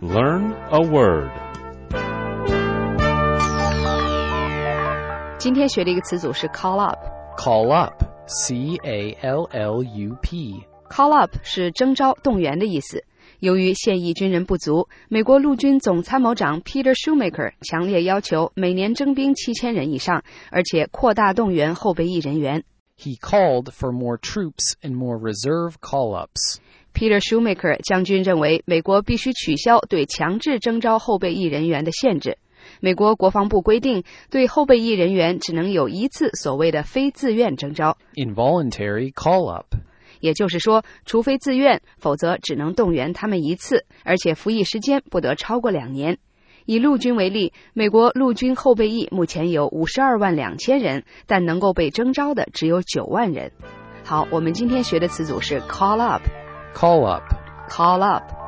learn a word. 今天学的一个词组是 call up. Call up, C-A-L-L-U-P. Call up 是征召动员的意思。由于现役军人不足，美国陆军总参谋长 Peter Schoomaker 强烈要求每年征兵7000人以上，而且扩大动员后备役人员。 He called for more troops and more reserve call-ups. Peter Schoomaker 将军认为美国必须取消对强制征召后备役人员的限制。美国国防部规定，对后备役人员只能有一次所谓的非自愿征召 Involuntary call-up. 也就是说，除非自愿，否则只能动员他们一次，而且服役时间不得超过2年。以陆军为例，美国陆军后备役目前有52万2千人，但能够被征召的只有9万人。好，我们今天学的词组是 call up. Call up. Call up.